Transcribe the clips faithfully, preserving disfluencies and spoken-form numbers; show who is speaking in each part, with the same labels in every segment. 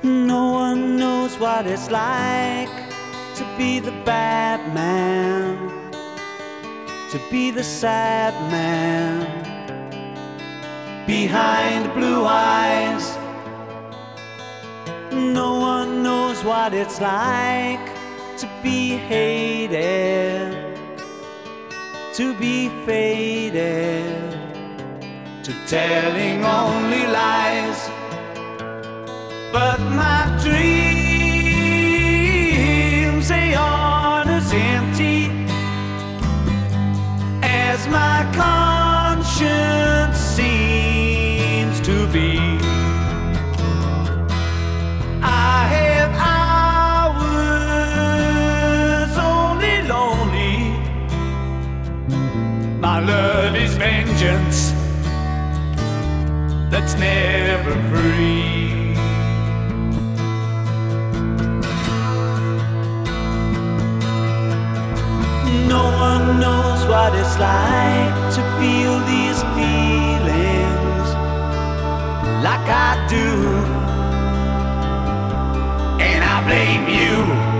Speaker 1: No one knows what it's like to be the bad man, to be the sad man behind blue eyes. No one knows what it's like to be hated, to be faded, to telling only lies. But my dreams, they aren't as empty as my conscience seems to be. I have hours only lonely. My love is vengeance that's never free. No one knows what it's like to feel these feelings like I do, and I blame you.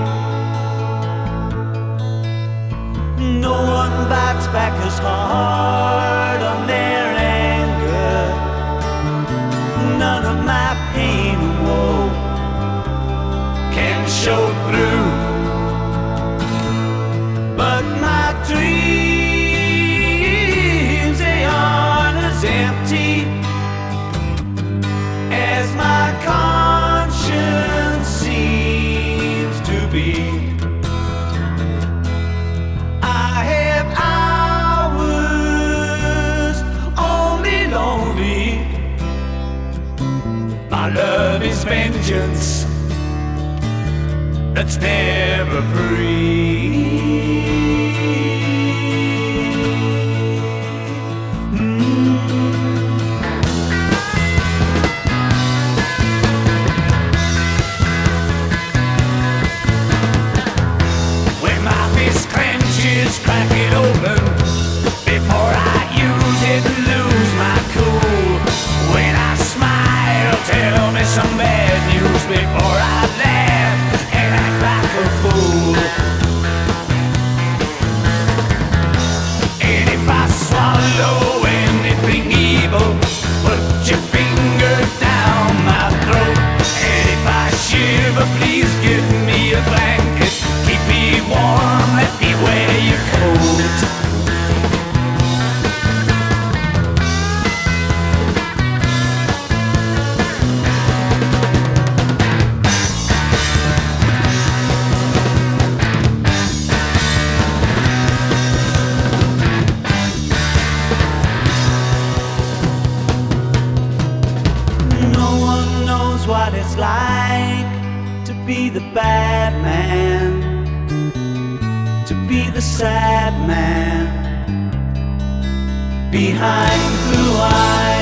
Speaker 1: No one bites back as hard on their anger. None of my pain and woe can show through. But my dreams, they aren't as empty as my conscience seems to be. I have hours only lonely. My love is vengeance that's never free. Crack it open before I use it and lose my cool. When I smile, tell me some bad news before I laugh and act like a fool. And if I swallow anything evil, put your finger down my throat. And if I shiver, please give me a blanket. Keep me warm, let me wear your coat. No one knows what it's like to be the bad man, to be the sad man behind blue eyes.